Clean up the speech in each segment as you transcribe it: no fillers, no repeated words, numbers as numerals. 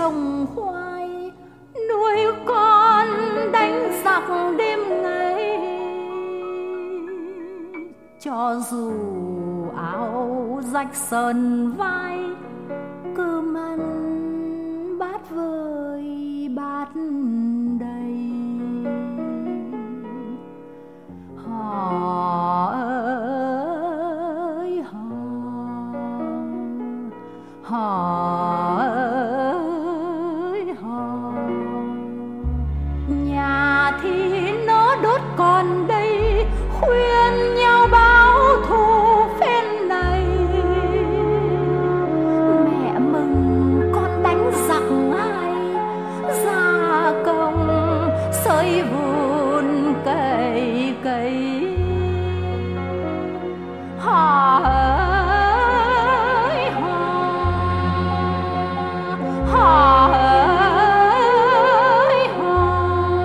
trồng khoai, nuôi con đánh giặc đêm ngày. Cho dù áo rách sờn vai, cơm ăn bát vơi bát đầy. Họ ơi họ, họ ơi họ. Nhà thì nó đốt còn đây, khuyên nhau báo thù phen này. Mẹ mừng con đánh giặc ai, ra công sới vùn cày cày. Họ ơi họ, họ ơi họ.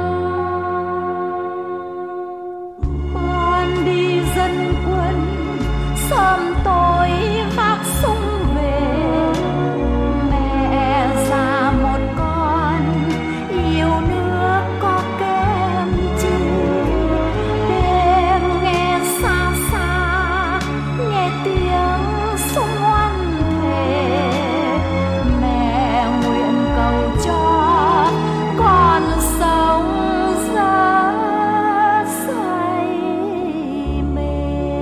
Con đi dân quân sớm tối vác súng về. Mẹ già một con yêu nước có kém chi. Đêm nghe xa xa, nghe tiếng súng oan thề. Mẹ nguyện cầu cho con sống rất say mê.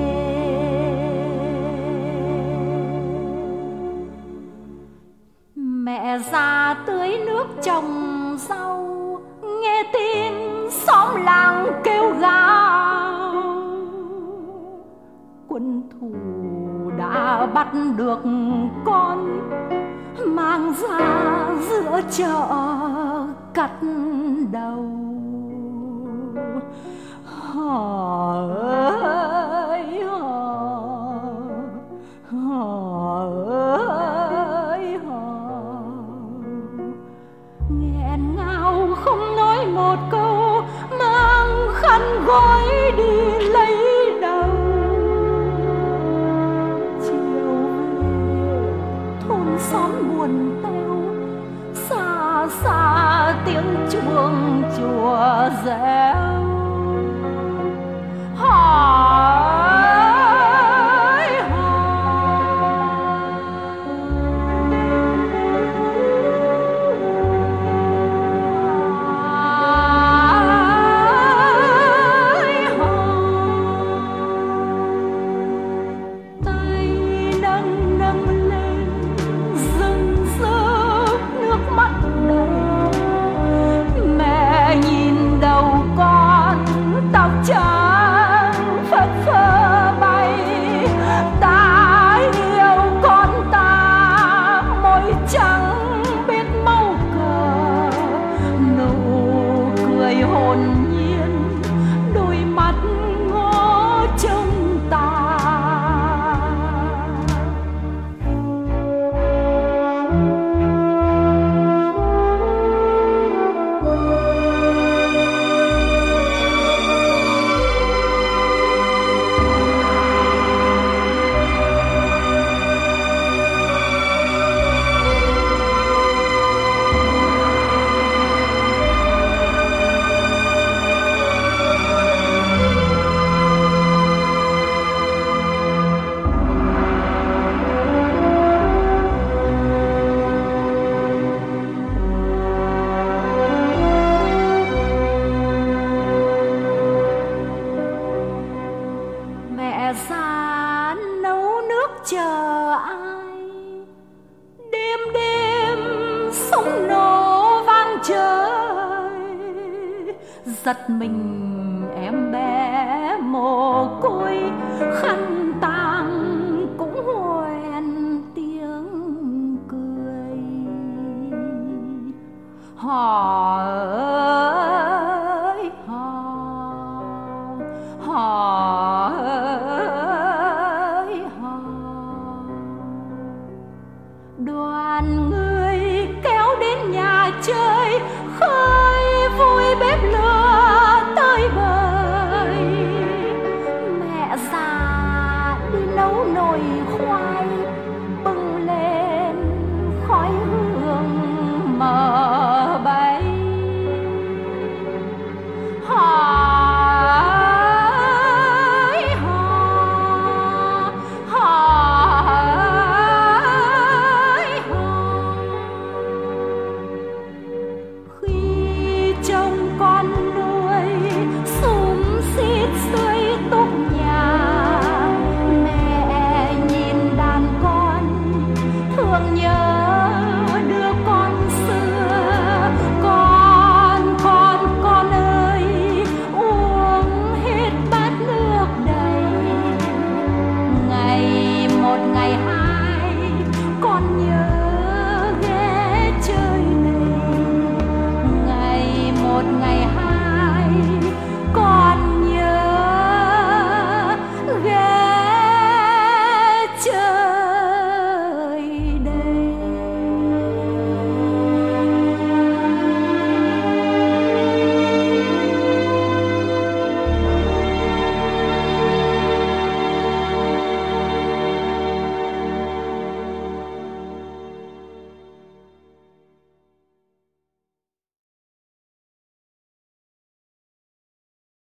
Mẹ già tưới nước trồng rau, nghe tin xóm làng kêu gào. Quân thù đã bắt được con, mang ra giữa chợ cắt đầu. Họ ơi họ, họ ơi họ. Nghẹn ngào không nói một câu, mang khăn gói đi lấy đầu. Chiều về thôn xóm buồn teo, xa xa tiếng chuông chùa reo. Họ ơi họ. Tay nâng nâng lên, rưng rức nước mắt đầy. Mẹ nhìn đầu con tóc trắng phất phơ bay. Ta yêu con ta, môi trắng biết màu cờ. Nụ cười hồn nhiên, đôi mắt ngó trông ta. Mẹ già nấu nước chờ ai, đêm đêm súng nổ vang trời. Giật mình em bé mồ côi, khăn tang cũng hoen tiếng cười. Họ